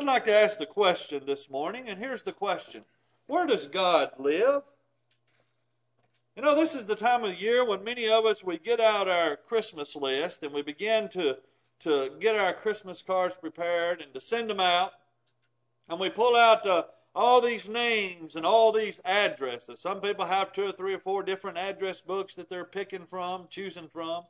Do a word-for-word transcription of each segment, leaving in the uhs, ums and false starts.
I'd like to ask the question this morning, and here's the question. Where does God live? You know, this is the time of year when many of us, we get out our Christmas list and we begin to, to get our Christmas cards prepared and to send them out. And we pull out uh, all these names and all these addresses. Some people have two or three or four different address books that they're picking from, choosing from.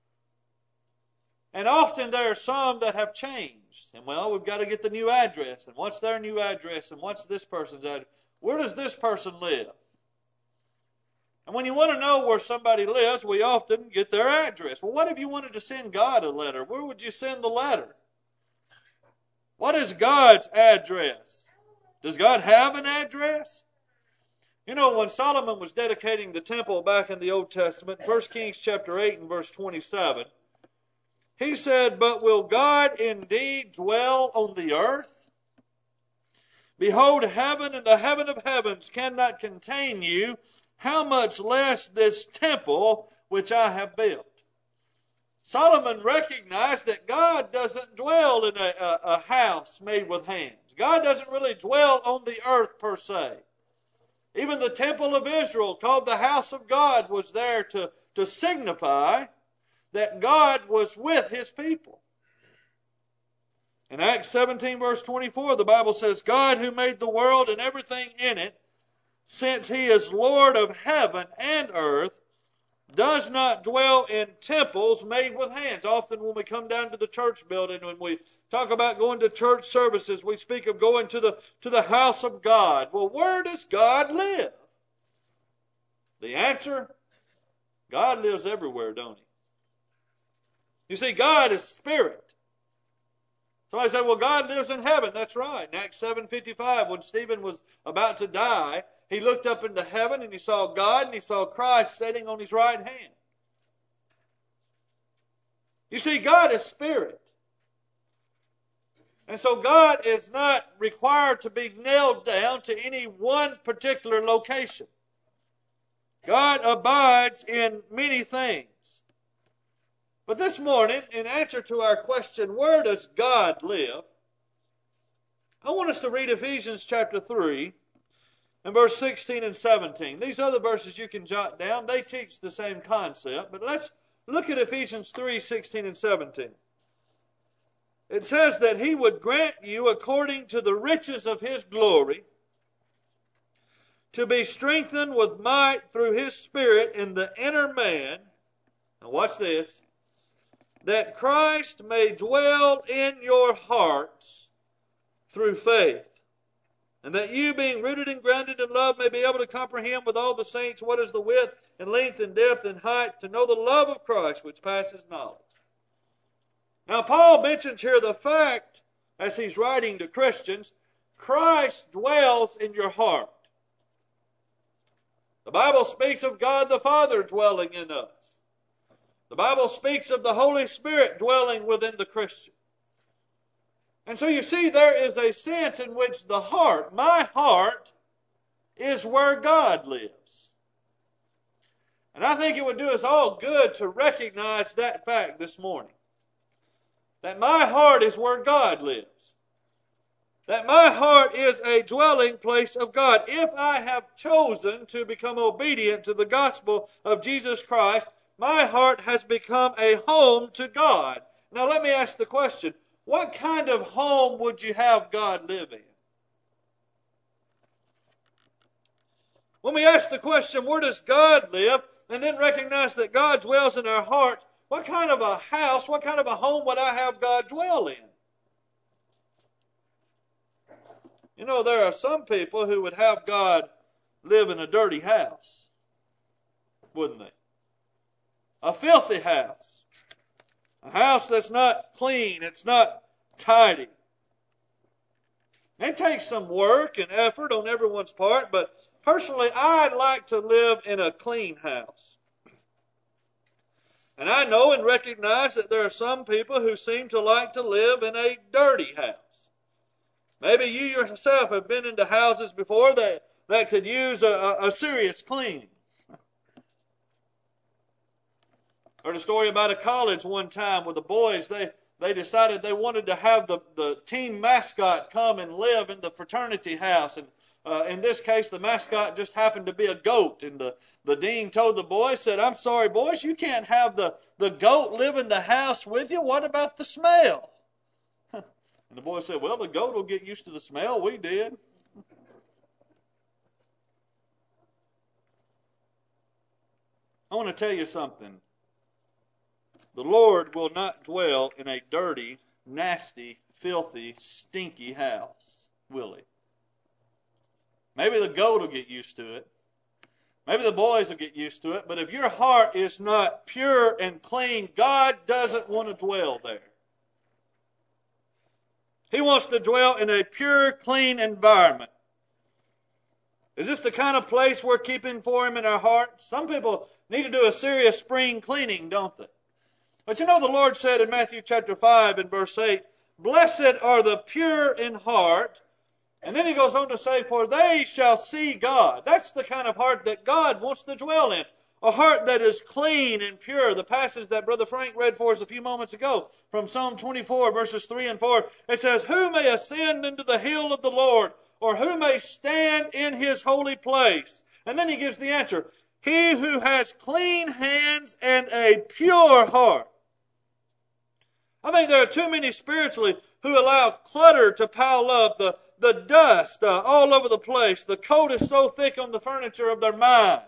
And often there are some that have changed. And well, we've got to get the new address. And what's their new address? And what's this person's address? Where does this person live? And when you want to know where somebody lives, we often get their address. Well, what if you wanted to send God a letter? Where would you send the letter? What is God's address? Does God have an address? You know, when Solomon was dedicating the temple back in the Old Testament, First Kings chapter eight and verse twenty-seven, he said, "But will God indeed dwell on the earth? Behold, heaven and the heaven of heavens cannot contain you. How much less this temple which I have built?" Solomon recognized that God doesn't dwell in a, a, a house made with hands. God doesn't really dwell on the earth per se. Even the temple of Israel, called the house of God, was there to, to signify that God was with His people. In Acts seventeen verse twenty-four, the Bible says, "God who made the world and everything in it, since He is Lord of heaven and earth, does not dwell in temples made with hands." Often when we come down to the church building, when we talk about going to church services, we speak of going to the, to the house of God. Well, where does God live? The answer, God lives everywhere, don't He? You see, God is spirit. Somebody said, well, God lives in heaven. That's right. In Acts seven fifty-five, when Stephen was about to die, he looked up into heaven and he saw God and he saw Christ sitting on His right hand. You see, God is spirit. And so God is not required to be nailed down to any one particular location. God abides in many things. But this morning, in answer to our question, where does God live? I want us to read Ephesians chapter three and verse sixteen and seventeen. These other verses you can jot down. They teach the same concept. But let's look at Ephesians three, sixteen and seventeen. It says that He would grant you, according to the riches of His glory, to be strengthened with might through His Spirit in the inner man. Now watch this. That Christ may dwell in your hearts through faith, and that you, being rooted and grounded in love, may be able to comprehend with all the saints what is the width and length and depth and height, to know the love of Christ which passes knowledge. Now Paul mentions here the fact, as he's writing to Christians, Christ dwells in your heart. The Bible speaks of God the Father dwelling in us. The Bible speaks of the Holy Spirit dwelling within the Christian. And so you see, there is a sense in which the heart, my heart, is where God lives. And I think it would do us all good to recognize that fact this morning. That my heart is where God lives. That my heart is a dwelling place of God. If I have chosen to become obedient to the gospel of Jesus Christ, my heart has become a home to God. Now let me ask the question, what kind of home would you have God live in? When we ask the question, where does God live? And then recognize that God dwells in our hearts, what kind of a house, what kind of a home would I have God dwell in? You know, there are some people who would have God live in a dirty house, wouldn't they? A filthy house. A house that's not clean. It's not tidy. It takes some work and effort on everyone's part, but personally, I'd like to live in a clean house. And I know and recognize that there are some people who seem to like to live in a dirty house. Maybe you yourself have been into houses before that, that could use a, a, a serious cleaning. Heard a story about a college one time where the boys, they, they decided they wanted to have the, the team mascot come and live in the fraternity house. And uh, in this case, the mascot just happened to be a goat. And the, the dean told the boys, said, I'm sorry, boys, you can't have the, the goat live in the house with you. What about the smell? And the boys said, well, the goat will get used to the smell. We did. I want to tell you something. The Lord will not dwell in a dirty, nasty, filthy, stinky house, will He? Maybe the goat will get used to it. Maybe the boys will get used to it. But if your heart is not pure and clean, God doesn't want to dwell there. He wants to dwell in a pure, clean environment. Is this the kind of place we're keeping for Him in our heart? Some people need to do a serious spring cleaning, don't they? But you know the Lord said in Matthew chapter five and verse eight, blessed are the pure in heart. And then He goes on to say, for they shall see God. That's the kind of heart that God wants to dwell in. A heart that is clean and pure. The passage that Brother Frank read for us a few moments ago from Psalm twenty-four verses three and four. It says, who may ascend into the hill of the Lord, or who may stand in His holy place? And then He gives the answer. He who has clean hands and a pure heart. I think there are too many spiritually who allow clutter to pile up, the, the dust uh, all over the place. The coat is so thick on the furniture of their minds.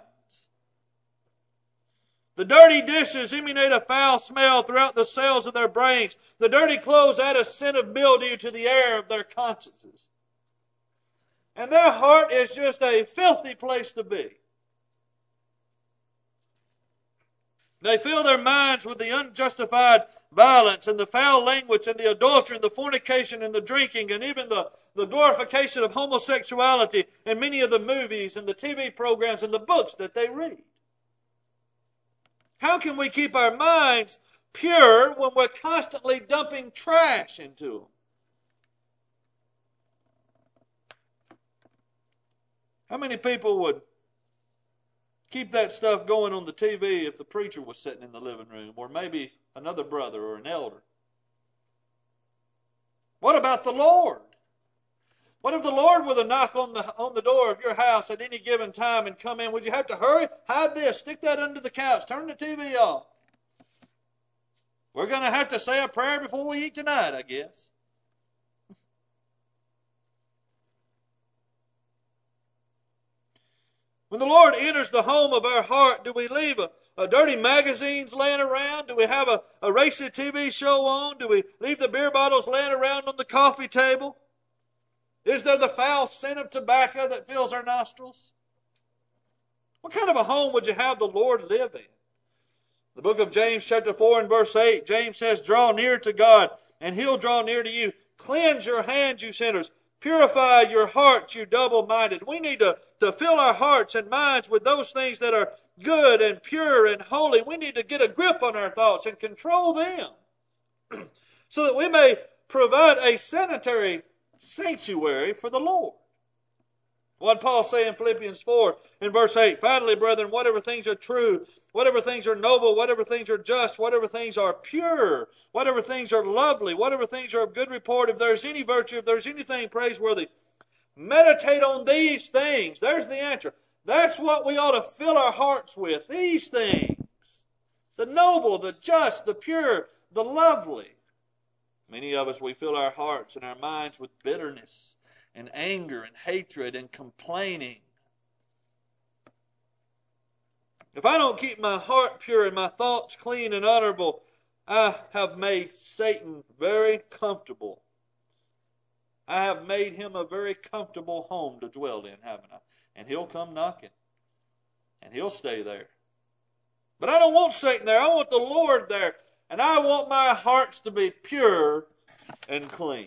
The dirty dishes emanate a foul smell throughout the cells of their brains. The dirty clothes add a scent of mildew to the air of their consciences. And their heart is just a filthy place to be. They fill their minds with the unjustified violence and the foul language and the adultery and the fornication and the drinking and even the, the glorification of homosexuality in many of the movies and the T V programs and the books that they read. How can we keep our minds pure when we're constantly dumping trash into them? How many people would keep that stuff going on the T V if the preacher was sitting in the living room, or maybe another brother or an elder? What about the Lord? What if the Lord were to knock on the, on the door of your house at any given time and come in? Would you have to hurry? Hide this. Stick that under the couch. Turn the T V off. We're going to have to say a prayer before we eat tonight, I guess. When the Lord enters the home of our heart, do we leave a, a dirty magazines laying around? Do we have a, a racy T V show on? Do we leave the beer bottles laying around on the coffee table? Is there the foul scent of tobacco that fills our nostrils? What kind of a home would you have the Lord live in? The book of James chapter four and verse eight, James says, draw near to God, and He'll draw near to you. Cleanse your hands, you sinners. Purify your hearts, you double-minded. We need to, to fill our hearts and minds with those things that are good and pure and holy. We need to get a grip on our thoughts and control them so that we may provide a sanitary sanctuary for the Lord. What did Paul say in Philippians four in verse eight? Finally, brethren, whatever things are true, whatever things are noble, whatever things are just, whatever things are pure, whatever things are lovely, whatever things are of good report, if there's any virtue, if there's anything praiseworthy, meditate on these things. There's the answer. That's what we ought to fill our hearts with. These things. The noble, the just, the pure, the lovely. Many of us, we fill our hearts and our minds with bitterness and anger and hatred and complaining. If I don't keep my heart pure and my thoughts clean and honorable, I have made Satan very comfortable. I have made him a very comfortable home to dwell in, haven't I? And he'll come knocking. And he'll stay there. But I don't want Satan there. I want the Lord there. And I want my hearts to be pure and clean.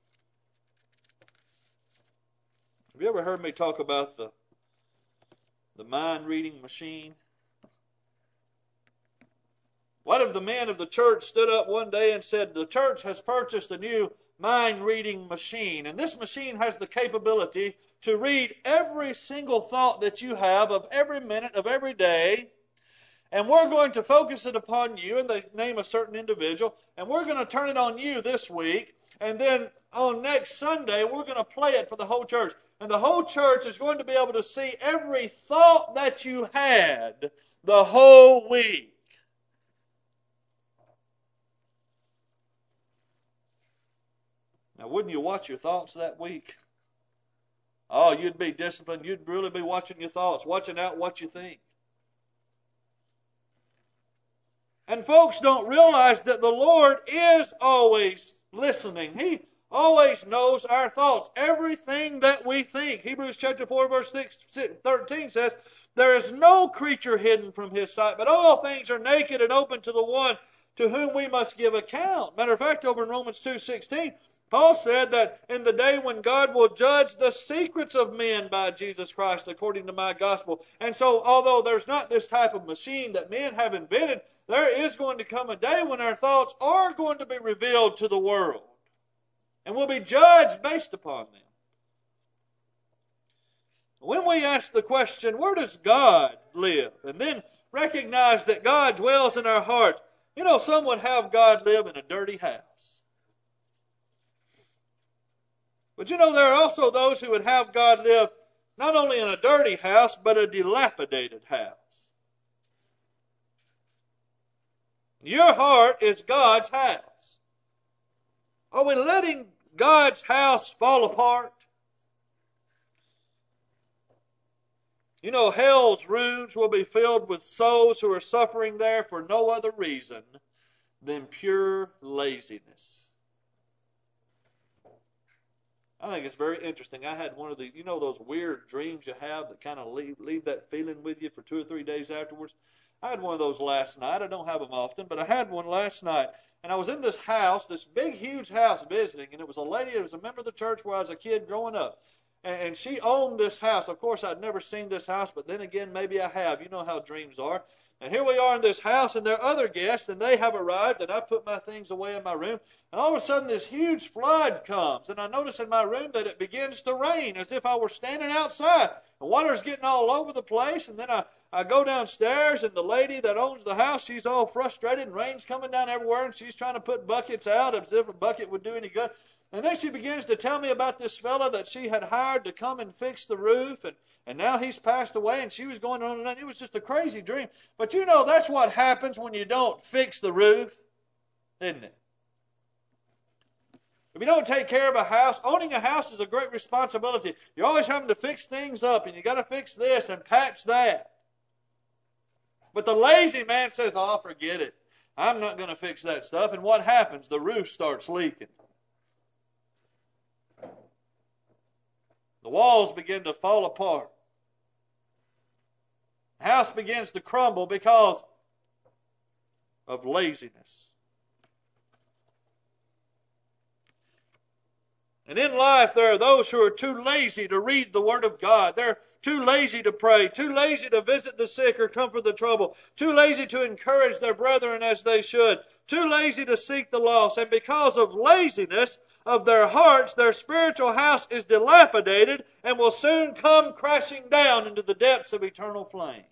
Have you ever heard me talk about the, the mind-reading machine? What if the men of the church stood up one day and said, the church has purchased a new mind-reading machine, and this machine has the capability to read every single thought that you have of every minute of every day, and we're going to focus it upon you, and they name a certain individual, and we're going to turn it on you this week, and then on next Sunday, we're going to play it for the whole church. And the whole church is going to be able to see every thought that you had the whole week. Now, wouldn't you watch your thoughts that week? Oh, you'd be disciplined. You'd really be watching your thoughts, watching out what you think. And folks don't realize that the Lord is always listening. He always knows our thoughts, everything that we think. Hebrews chapter four, verse thirteen says, there is no creature hidden from His sight, but all things are naked and open to the one to whom we must give account. Matter of fact, over in Romans two sixteen, Paul said that in the day when God will judge the secrets of men by Jesus Christ according to my gospel. And so, although there's not this type of machine that men have invented, there is going to come a day when our thoughts are going to be revealed to the world. And will be judged based upon them. When we ask the question, where does God live? And then recognize that God dwells in our hearts. You know, some would have God live in a dirty house. But you know, there are also those who would have God live not only in a dirty house, but a dilapidated house. Your heart is God's house. Are we letting God's house fall apart? You know, hell's rooms will be filled with souls who are suffering there for no other reason than pure laziness. I think it's very interesting. I had one of the, you know those weird dreams you have that kind of leave, leave that feeling with you for two or three days afterwards? I had one of those last night. I don't have them often, but I had one last night. And I was in this house, this big, huge house visiting, and it was a lady, it was a member of the church where I was a kid growing up. And, and she owned this house. Of course, I'd never seen this house, but then again, maybe I have. You know how dreams are. And here we are in this house, and there are other guests, and they have arrived, and I put my things away in my room. And all of a sudden, this huge flood comes, and I notice in my room that it begins to rain as if I were standing outside. The water's getting all over the place, and then I, I go downstairs, and the lady that owns the house, she's all frustrated, and rain's coming down everywhere, and she's trying to put buckets out as if a bucket would do any good. And then she begins to tell me about this fella that she had hired to come and fix the roof, and, and now he's passed away, and she was going on and on. It was just a crazy dream. But you know, that's what happens when you don't fix the roof, isn't it? If you don't take care of a house, owning a house is a great responsibility. You're always having to fix things up, and you got to fix this and patch that. But the lazy man says, oh, forget it. I'm not going to fix that stuff. And what happens? The roof starts leaking. The walls begin to fall apart. The house begins to crumble because of laziness. And in life, there are those who are too lazy to read the Word of God. They're too lazy to pray, too lazy to visit the sick or comfort the troubled, too lazy to encourage their brethren as they should, too lazy to seek the lost. And because of laziness of their hearts, their spiritual house is dilapidated and will soon come crashing down into the depths of eternal flames.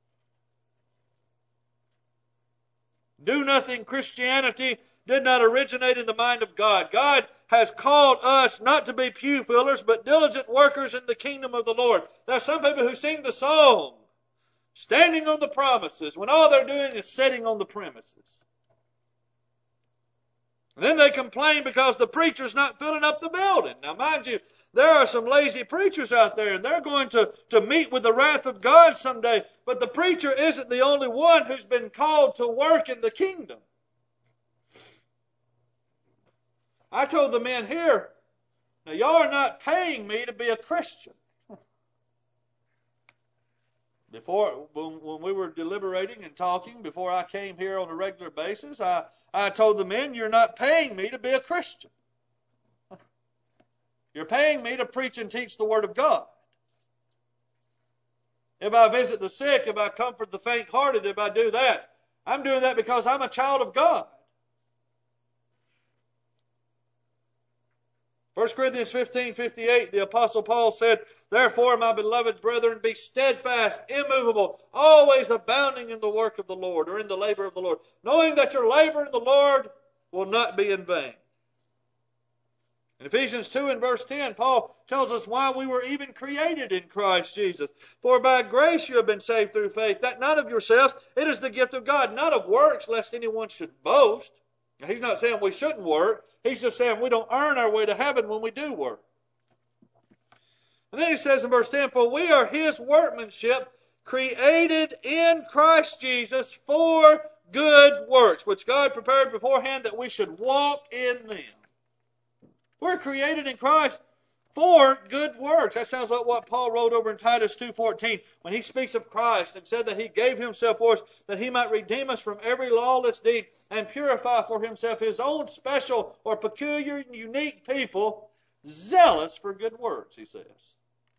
Do-nothing Christianity did not originate in the mind of God. God has called us not to be pew fillers, but diligent workers in the kingdom of the Lord. There are some people who sing the song, standing on the promises, when all they're doing is sitting on the premises. And then they complain because the preacher's not filling up the building. Now, mind you, there are some lazy preachers out there, and they're going to, to meet with the wrath of God someday. But the preacher isn't the only one who's been called to work in the kingdom. I told the men here, now y'all are not paying me to be a Christian. Before, when, when we were deliberating and talking, before I came here on a regular basis, I, I told the men, you're not paying me to be a Christian. You're paying me to preach and teach the Word of God. If I visit the sick, if I comfort the faint-hearted, if I do that, I'm doing that because I'm a child of God. First Corinthians fifteen fifty-eight, the Apostle Paul said, "Therefore, my beloved brethren, be steadfast, immovable, always abounding in the work of the Lord," or in the labor of the Lord, "knowing that your labor in the Lord will not be in vain." In Ephesians two and verse ten, Paul tells us why we were even created in Christ Jesus. "For by grace you have been saved through faith, that not of yourselves, it is the gift of God, not of works, lest anyone should boast." Now, he's not saying we shouldn't work. He's just saying we don't earn our way to heaven when we do work. And then he says in verse ten, "For we are his workmanship, created in Christ Jesus for good works, which God prepared beforehand that we should walk in them." We're created in Christ for good works. That sounds like what Paul wrote over in Titus two fourteen when he speaks of Christ and said that he gave himself for us that he might redeem us from every lawless deed and purify for himself his own special or peculiar and unique people, zealous for good works, he says.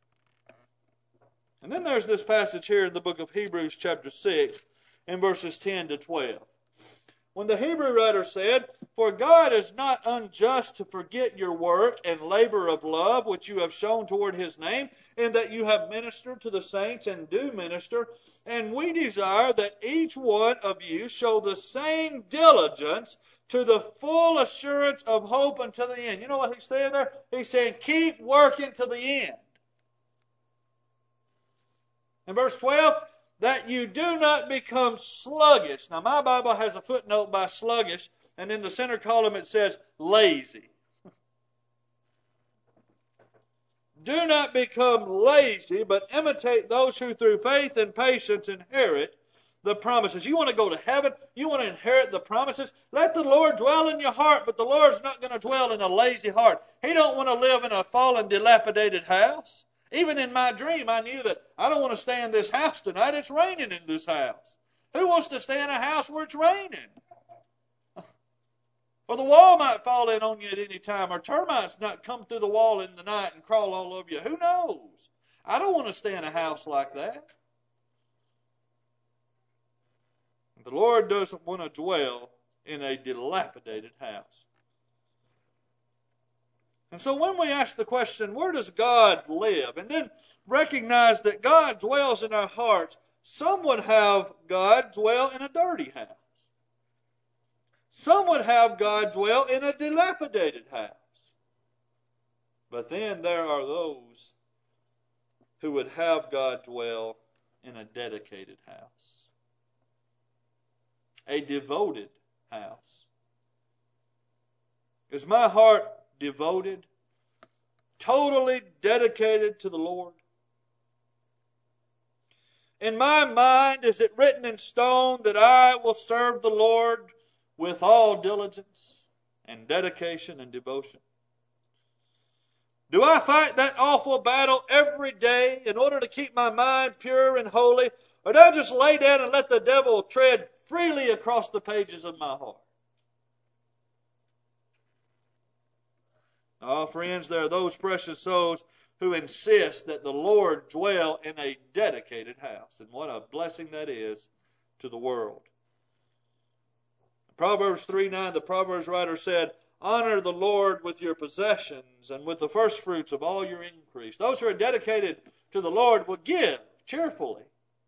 And then there's this passage here in the book of Hebrews chapter six in verses ten to twelve. When the Hebrew writer said, "For God is not unjust to forget your work and labor of love, which you have shown toward his name, in that you have ministered to the saints and do minister. And we desire that each one of you show the same diligence to the full assurance of hope unto the end." You know what he's saying there? He's saying, keep working to the end. In verse twelve, "that you do not become sluggish." Now, my Bible has a footnote by sluggish, and in the center column it says lazy. "Do not become lazy, but imitate those who through faith and patience inherit the promises." You want to go to heaven? You want to inherit the promises? Let the Lord dwell in your heart, but the Lord's not going to dwell in a lazy heart. He don't want to live in a fallen, dilapidated house. Even in my dream, I knew that I don't want to stay in this house tonight. It's raining in this house. Who wants to stay in a house where it's raining? Or the wall might fall in on you at any time, or termites not come through the wall in the night and crawl all over you. Who knows? I don't want to stay in a house like that. The Lord doesn't want to dwell in a dilapidated house. And so when we ask the question, where does God live? And then recognize that God dwells in our hearts, some would have God dwell in a dirty house. Some would have God dwell in a dilapidated house. But then there are those who would have God dwell in a dedicated house. A devoted house. Is my heart devoted, totally dedicated to the Lord? In my mind, is it written in stone that I will serve the Lord with all diligence and dedication and devotion? Do I fight that awful battle every day in order to keep my mind pure and holy? Or do I just lay down and let the devil tread freely across the pages of my heart? Oh, friends, there are those precious souls who insist that the Lord dwell in a dedicated house. And what a blessing that is to the world. Proverbs three nine, the Proverbs writer said, "Honor the Lord with your possessions and with the first fruits of all your increase." Those who are dedicated to the Lord will give cheerfully.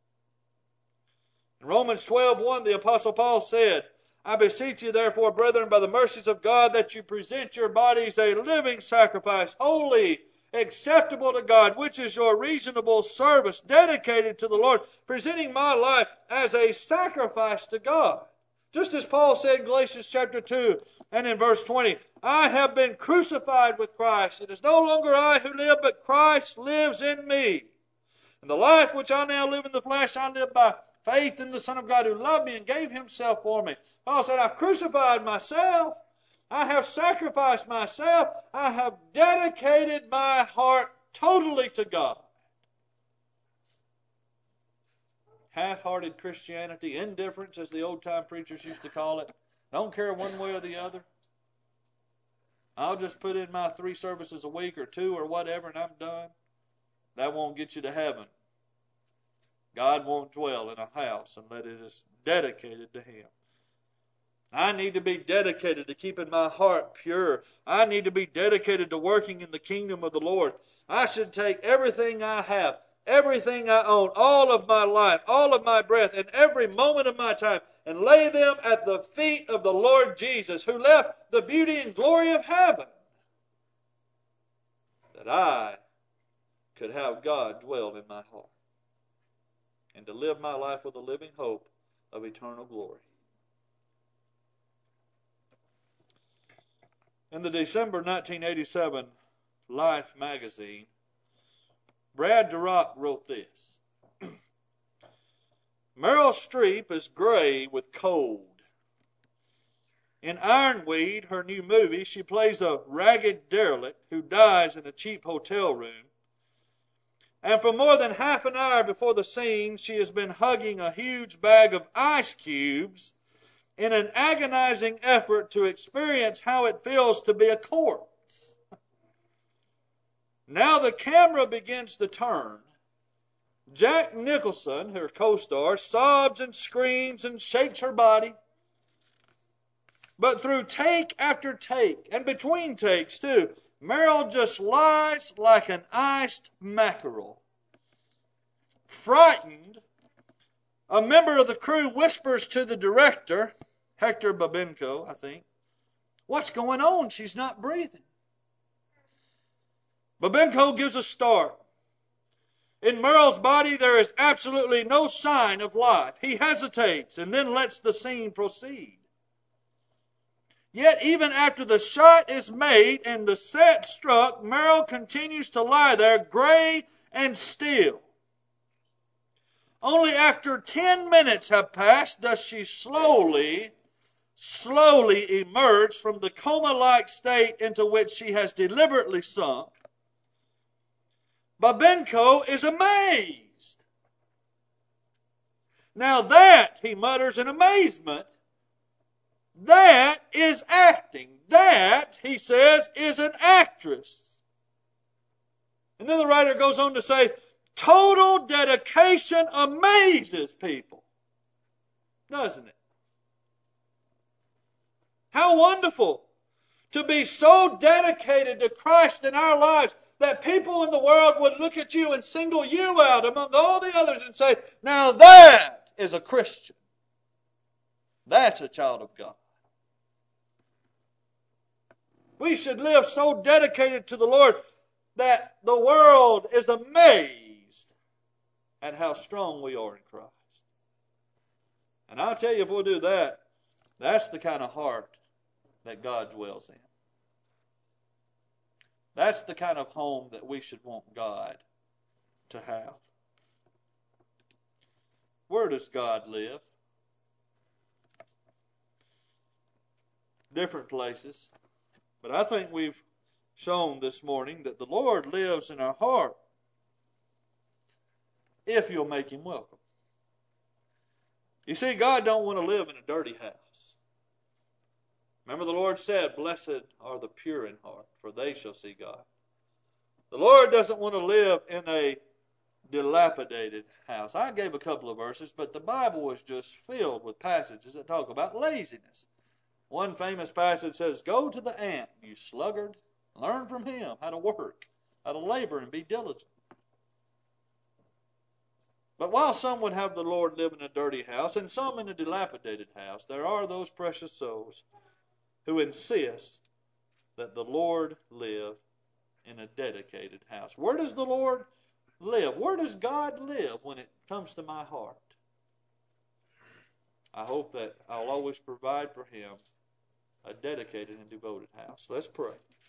In Romans twelve one, the Apostle Paul said, "I beseech you, therefore, brethren, by the mercies of God, that you present your bodies a living sacrifice, holy, acceptable to God, which is your reasonable service, dedicated to the Lord, presenting my life as a sacrifice to God." Just as Paul said in Galatians chapter two and in verse twenty, "I have been crucified with Christ. It is no longer I who live, but Christ lives in me. And the life which I now live in the flesh, I live by faith in the Son of God who loved me and gave himself for me." Paul said, I've crucified myself. I have sacrificed myself. I have dedicated my heart totally to God. Half-hearted Christianity, indifference, as the old-time preachers used to call it. Don't care one way or the other. I'll just put in my three services a week or two or whatever and I'm done. That won't get you to heaven. God won't dwell in a house unless it is dedicated to Him. I need to be dedicated to keeping my heart pure. I need to be dedicated to working in the kingdom of the Lord. I should take everything I have, everything I own, all of my life, all of my breath, and every moment of my time, and lay them at the feet of the Lord Jesus, who left the beauty and glory of heaven, that I could have God dwell in my heart, and to live my life with a living hope of eternal glory. In the December nineteen eighty-seven Life magazine, Brad DeRock wrote this: Meryl Streep is gray with cold. In Ironweed, her new movie, she plays a ragged derelict who dies in a cheap hotel room. And for more than half an hour before the scene, she has been hugging a huge bag of ice cubes in an agonizing effort to experience how it feels to be a corpse. Now the camera begins to turn. Jack Nicholson, her co-star, sobs and screams and shakes her body. But through take after take, and between takes too, Meryl just lies like an iced mackerel. Frightened, a member of the crew whispers to the director, Hector Babenco, I think, "What's going on? She's not breathing." Babenco gives a start. In Meryl's body there is absolutely no sign of life. He hesitates and then lets the scene proceed. Yet even after the shot is made and the set struck, Meryl continues to lie there gray and still. Only after ten minutes have passed does she slowly, slowly emerge from the coma-like state into which she has deliberately sunk. Babenco is amazed. "Now that," he mutters in amazement, "that is acting. That," he says, "is an actress." And then the writer goes on to say, total dedication amazes people, doesn't it? How wonderful to be so dedicated to Christ in our lives that people in the world would look at you and single you out among all the others and say, "Now that is a Christian. That's a child of God." We should live so dedicated to the Lord that the world is amazed at how strong we are in Christ. And I'll tell you, if we'll do that, that's the kind of heart that God dwells in. That's the kind of home that we should want God to have. Where does God live? Different places. But I think we've shown this morning that the Lord lives in our heart if you'll make Him welcome. You see, God don't want to live in a dirty house. Remember the Lord said, "Blessed are the pure in heart, for they shall see God." The Lord doesn't want to live in a dilapidated house. I gave a couple of verses, but the Bible is just filled with passages that talk about laziness. One famous passage says, "Go to the ant, you sluggard. Learn from him how to work, how to labor and be diligent." But while some would have the Lord live in a dirty house and some in a dilapidated house, there are those precious souls who insist that the Lord live in a dedicated house. Where does the Lord live? Where does God live when it comes to my heart? I hope that I'll always provide for Him a dedicated and devoted house. Let's pray.